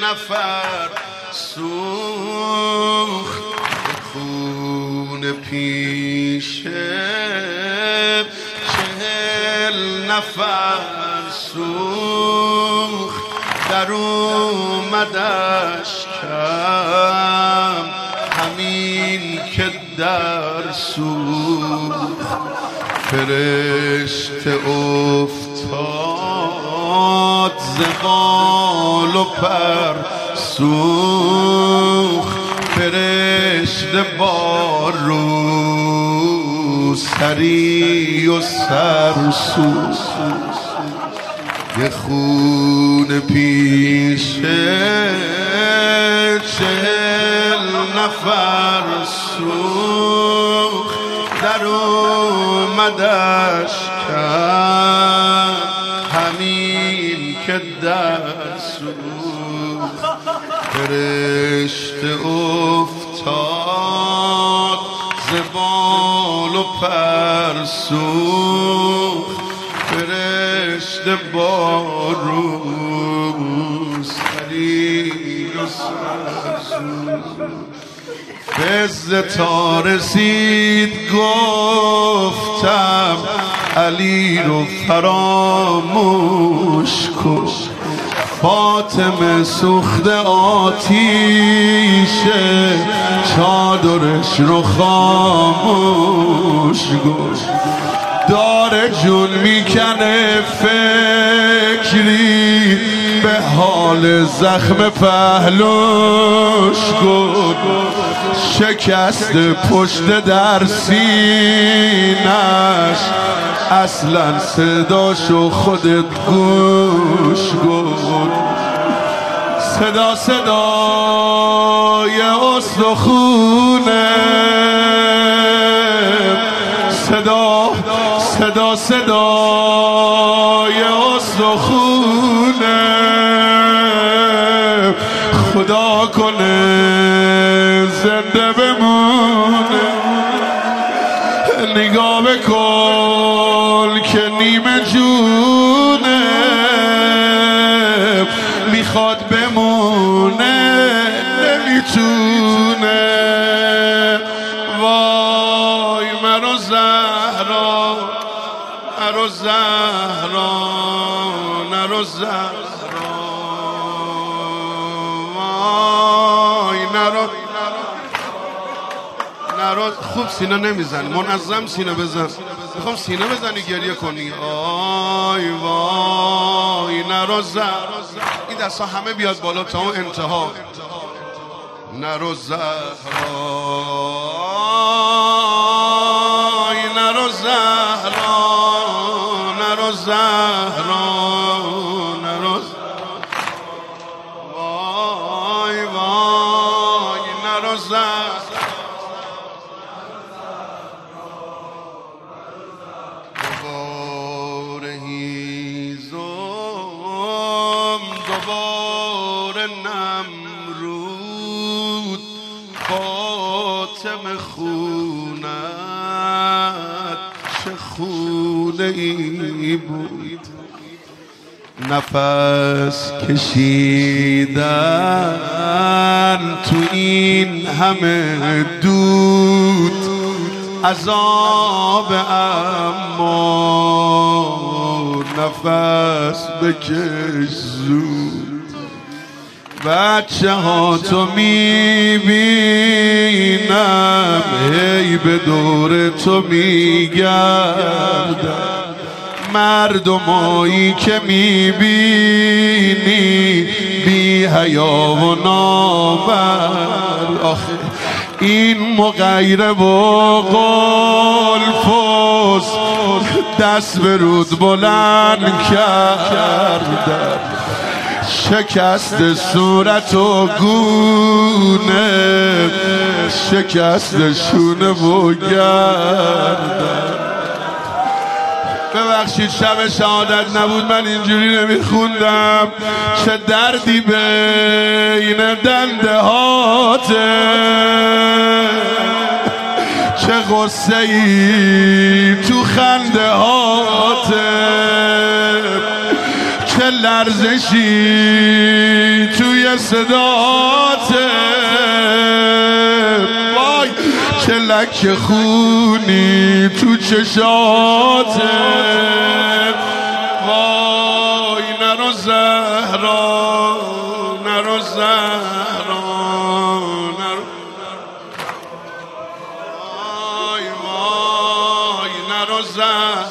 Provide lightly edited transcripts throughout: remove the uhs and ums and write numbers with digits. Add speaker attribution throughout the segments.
Speaker 1: نفر سوخت خون پیشه 40 نفر سوخت در اومدش کم همین که در سوخت فرشته افتاد زبال و پر سوخت فرشته با رو سری و سر سوخت یه خون پیشه 40 نفر سوخت در اومدش کم همین که در سوخت فرشته افتاد زبال و پر سوخت فرشته با روز خلیل و فزه تا رسید گفتم علی رو فراموش کن فاطمه سوخت آتیشه چادرش رو خاموش کن داره جون میکنه فکری به حال زخم پهلوش کن شکست پشت در سینش اصلا صداشو خودت گوش کن صدا صدای استخونه صدا صدای استخونه خدا کنه زنده بمونه نگاه بکن که نیمه جونه میخواد بمونه نمیتونه وای مرو زهرا مرو زهرا نرو زهرا وای نرو خوب سینه نمیزنی منظم سینه بزن میخوام سینه بزنی گریه کنی آی وای نرو زهرا این دستا همه بیاد بالا تا اون انتها نرو زهرا نرو زهرا نرو زهرا نرو وای وای نرو زهرا دوباره هیزم دوباره نمرود فاطمه خونت چه خونه ای بود نفس کشیدن تو این همه دود عذاب اما نفس بکش زود بچه ها تو میبینم هی به دور تو میگردم مردمایی که میبینی بی حیا و نامرد آخه این مغیره و قلفوز دست به رود بلند کردن شکست صورت و گونه شکست شونه و گردن ببخشید شب شهادت نبود من اینجوری نمیخوندم چه دردی بین دنده هاته چه غصه ای تو خنده هاته چه چه لرزشی توی صداته، وای چه لک خونی تو چشاته، وای نرو زهرا نرو زهرا نرو، وای وای نرو زهرا.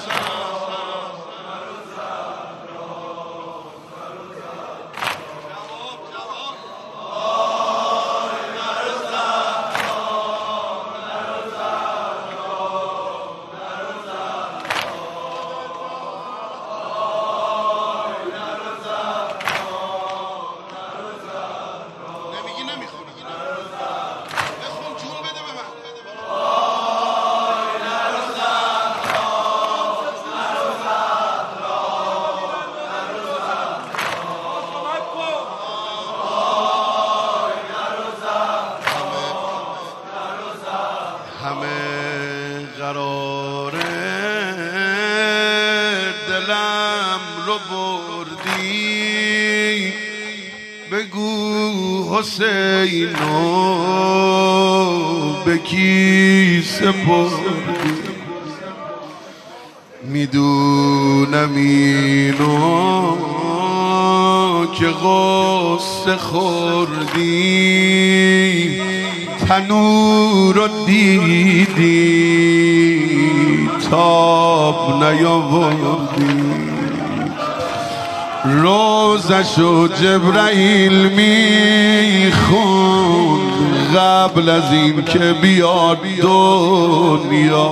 Speaker 1: همه قراره دلم رو بردی، بگو حسینو به کی سپردی، میدونم اینو که غصه خوردی، تنور رو دیدی تاب نیاوردی، روزشو جبرائیل میخوند قبل از این که بیاد دنیا،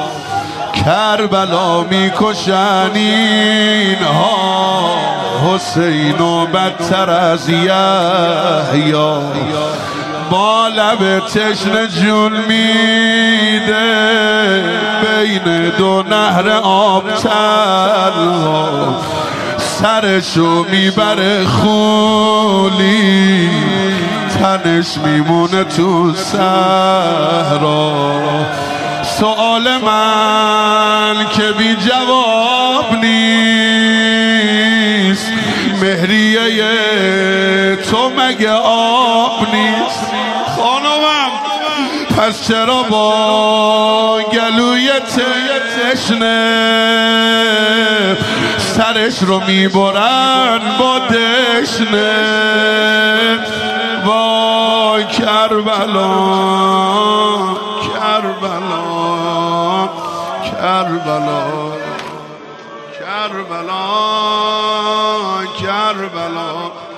Speaker 1: کربلا میکشن اینها حسینو بدتر از یحیی، با لب تشنه جون میده بین دو نهر آب تنها، سرشو میبره خولی تنش میمونه تو صحرا. سؤال من که بی جواب نیست، مهریه تو مگه آب نیست؟ خانمم پس چرا با گلوی تشنه سرش رو میبرن با دشنه؟ وای کربلا کربلا کربلا کربلا کربلا